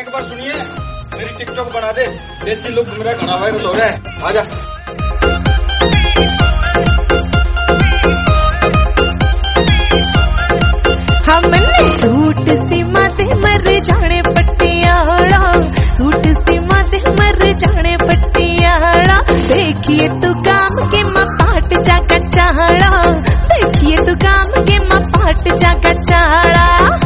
एक बार सुनिए, मेरी टिकटॉक बना दे। देसी लुक मेरा घना वायरल हो रहा है, आजा। हमने सूट सीमा दे मर जाने पटियाला, सूट सीमा दे मर जाने पटियाला। देखिए तू काम के मां पाट जागा चाड़ा, देखिए तू काम के मां पाट जागा चाड़ा।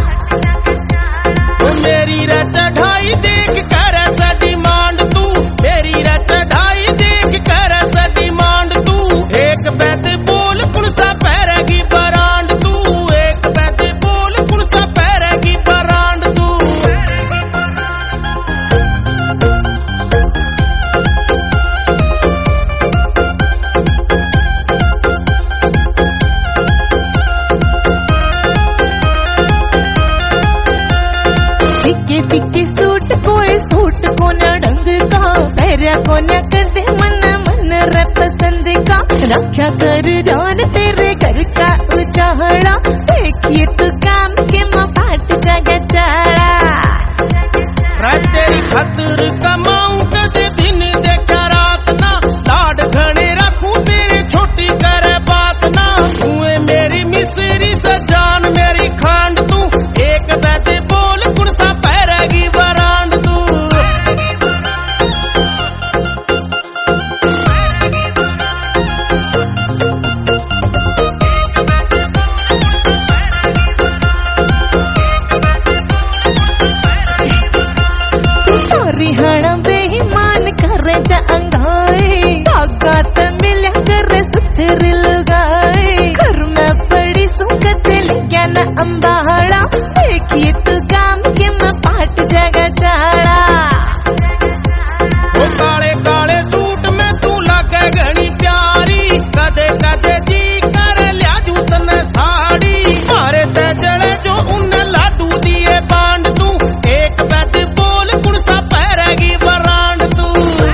मेरी चढ़ाई देख कर सा डिमांड तू, मेरी चढ़ाई देख कर सा डिमांड तू। एक बैत बोल कुण सा पैरेगी बरांड तू, एक बैत बोल कुण सा पैरेगी बरांड तू। फिके फिके सूट कोई सूट को न ढंग का, पैरा को न कर मन मन रे पसंद का। रक्षा कर ध्यान तेरे घर का उजाला, देखिए तू काम के मां पाट जागा चाड़ा। तेरी खातिर कमाऊं कदे दिन देखा रात ना, लाड घने रखूं तेरे छोटी करे बात ना। तू मेरी मिसरी सजान मेरी खांड तू, एक बैठे बोल कुण सा पैरेगी बरांड तू। रिहाना बेईमान करे जा अंगाए, ताकत मिल्या करे सुथर लगाए। घर में पड़ी सुकत लिया न अंबाड़ा, देखिए तू काम के मां पाट जागा चाड़ा। वो काले काले सूट में तू लगे घनी प्यारी, कदे कदे जी कर लिया जूतन साड़ी। मारे ते जले जो उन लाडू दिए बांड तू, एक बैत बोल कुण सा पैरेगी बरांड तू।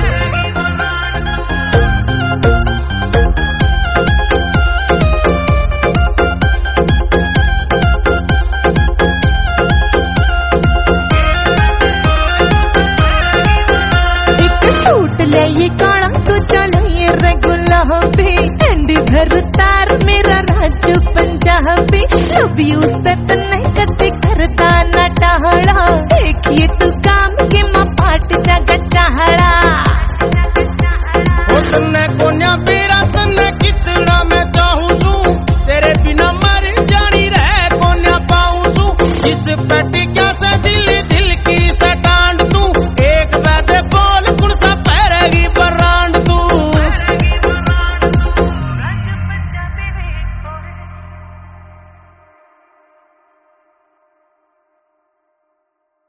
एक सूट ले ये काला तू चलो ये गुलाबी, एंडी भर तार मेरा राजू पंजाबी। लव यू सत नहीं कते करता न टाला, देखिए तू काम के मां पाट जागा चाड़ा। तन्ने कोन्या बेरा तन्ने कितना मैं चाहूं तू, तेरे बिना मर जानी रह कोन्या पाऊं तू। इस पेट क्या